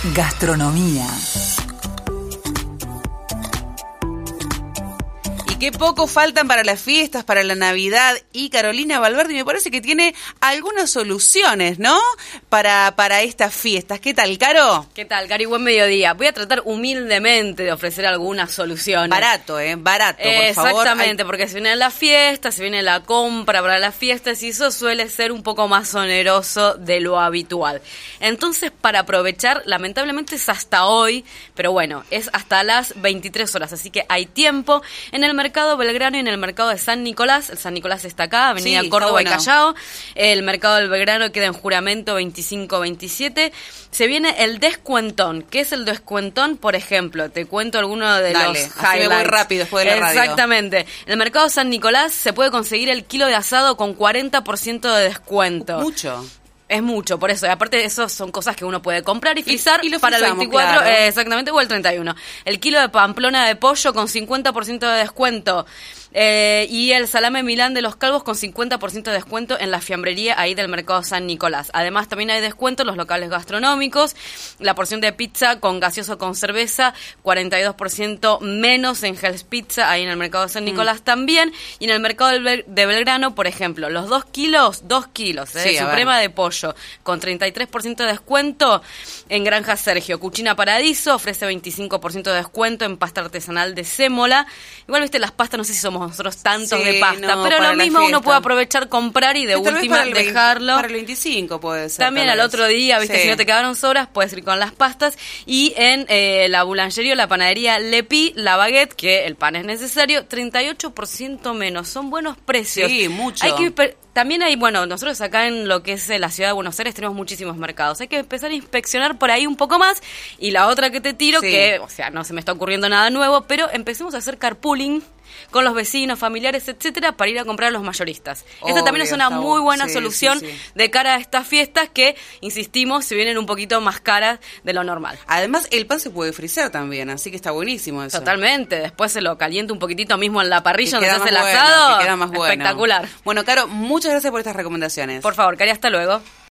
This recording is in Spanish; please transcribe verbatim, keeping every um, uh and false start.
Gastronomía. Qué poco faltan para las fiestas, para la Navidad, y Carolina Valverde me parece que tiene algunas soluciones, ¿no? Para, para estas fiestas. ¿Qué tal, Caro? ¿Qué tal, Cari? Buen mediodía. Voy a tratar humildemente de ofrecer algunas soluciones. Barato, ¿eh? Barato, por eh, favor. Exactamente, Hay... porque se viene la fiesta, se viene la compra para las fiestas y eso suele ser un poco más oneroso de lo habitual. Entonces, para aprovechar, lamentablemente es hasta hoy, pero bueno, es hasta las veintitrés horas, así que hay tiempo en el mercado Mercado Belgrano y en el mercado de San Nicolás. El San Nicolás está acá, Avenida sí, Córdoba bueno. y Callao. El mercado del Belgrano queda en Juramento veinticinco veintisiete. Se viene el descuentón. ¿Qué es el descuentón? Por ejemplo, te cuento alguno de Dale, los así highlights. Me voy rápido después de la radio. Exactamente. En el mercado San Nicolás se puede conseguir el kilo de asado con cuarenta por ciento de descuento. Mucho. Es mucho, por eso. Y aparte de eso, son cosas que uno puede comprar y frizar y, y lo para frizamos, el veinticuatro, claro. eh, exactamente, o el treinta y uno. El kilo de pamplona de pollo con cincuenta por ciento de descuento. Eh, y el salame Milán de los Calvos con cincuenta por ciento de descuento en la fiambrería ahí del mercado San Nicolás. Además, también hay descuento en los locales gastronómicos. La porción de pizza con gaseoso con cerveza, cuarenta y dos por ciento menos en Hell's Pizza, ahí en el mercado San Nicolás mm. también. Y en el mercado de Belgrano, por ejemplo, los dos kilos, dos kilos eh, sí, de suprema de pollo con treinta y tres por ciento de descuento en Granja Sergio. Cucina Paradiso ofrece veinticinco por ciento de descuento en pasta artesanal de sémola. Igual, viste, las pastas, no sé si somos nosotros tantos sí, de pasta, no, pero lo mismo uno uno puede aprovechar, comprar y de sí, última para el dejarlo. Para el veinticinco puede ser. También al otro día, viste, sí. Si no te quedaron sobras, puedes ir con las pastas. Y en eh, la boulangerie, la panadería Lepi, la baguette, que el pan es necesario, treinta y ocho por ciento menos. Son buenos precios. Sí, mucho. Hay que... También hay, bueno, nosotros acá en lo que es la ciudad de Buenos Aires tenemos muchísimos mercados. Hay que empezar a inspeccionar por ahí un poco más. Y la otra que te tiro, sí. que, o sea, no se me está ocurriendo nada nuevo, pero empecemos a hacer carpooling con los vecinos, familiares, etcétera, para ir a comprar a los mayoristas. Obvio, esta también es una muy buena sí, solución sí, sí. de cara a estas fiestas que, insistimos, se vienen un poquito más caras de lo normal. Además, el pan se puede frizar también, así que está buenísimo eso. Totalmente. Después se lo calienta un poquitito mismo en la parrilla donde se hace el bueno, asado. Que queda más bueno. Espectacular. Bueno, Caro, muchas gracias por estas recomendaciones. Por favor, Cari, hasta luego.